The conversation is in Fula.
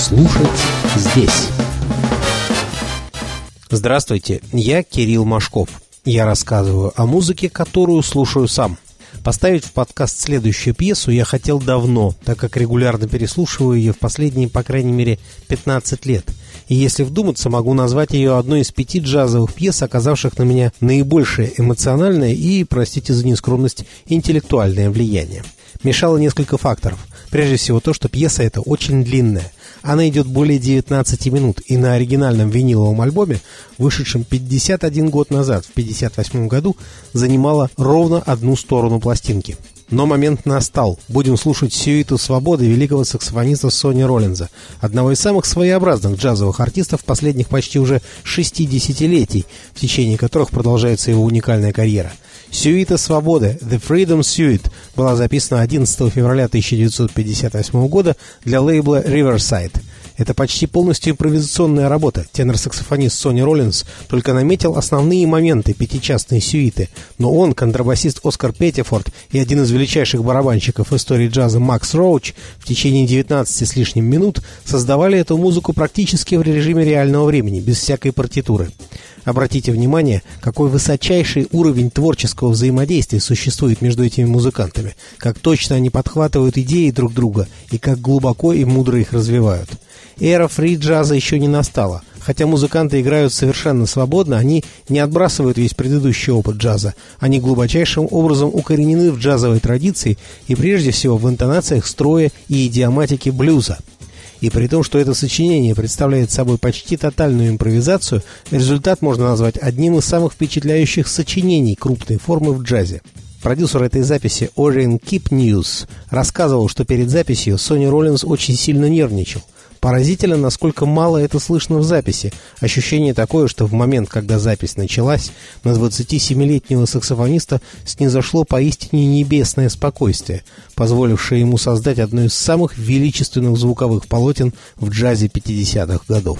Слушать здесь. Здравствуйте, я Кирилл Машков. Я рассказываю о музыке, которую слушаю сам. Поставить в подкаст следующую пьесу я хотел давно, так как регулярно переслушиваю ее в последние, по крайней мере, 15 лет. И если вдуматься, могу назвать ее одной из 5 джазовых пьес, оказавших на меня наибольшее эмоциональное и, простите за нескромность, интеллектуальное влияние. Мешало несколько факторов. Прежде всего то, что пьеса эта очень длинная. Она идет более 19 минут, и на оригинальном виниловом альбоме, вышедшем 51 год назад, в 1958 году, занимала ровно одну сторону пластинки. Но момент настал. Будем слушать сюиту «Свободы» великого саксофониста Сонни Роллинза, одного из самых своеобразных джазовых артистов последних почти уже 6 десятилетий, в течение которых продолжается его уникальная карьера. Сюита «Свободы» «The Freedom Suite» была записана 11 февраля 1958 года для лейбла Riverside. Это почти полностью импровизационная работа. Тенор-саксофонист Сонни Роллинз только наметил основные моменты пятичастной сюиты, но он, контрабасист Оскар Петтифорд и один из величайших барабанщиков истории джаза Макс Роуч в течение 19 с лишним минут создавали эту музыку практически в режиме реального времени, без всякой партитуры. Обратите внимание, какой высочайший уровень творческого взаимодействия существует между этими музыкантами, как точно они подхватывают идеи друг друга и как глубоко и мудро их развивают. Эра фри-джаза еще не настала. Хотя музыканты играют совершенно свободно, они не отбрасывают весь предыдущий опыт джаза. Они глубочайшим образом укоренены в джазовой традиции и прежде всего в интонациях строя и идиоматике блюза. И при том, что это сочинение представляет собой почти тотальную импровизацию, результат можно назвать одним из самых впечатляющих сочинений крупной формы в джазе. Продюсер этой записи Ориен Кипниус рассказывал, что перед записью Сонни Роллинз очень сильно нервничал. Поразительно, насколько мало это слышно в записи. Ощущение такое, что в момент, когда запись началась, на 27-летнего саксофониста снизошло поистине небесное спокойствие, позволившее ему создать одно из самых величественных звуковых полотен в джазе 50-х годов.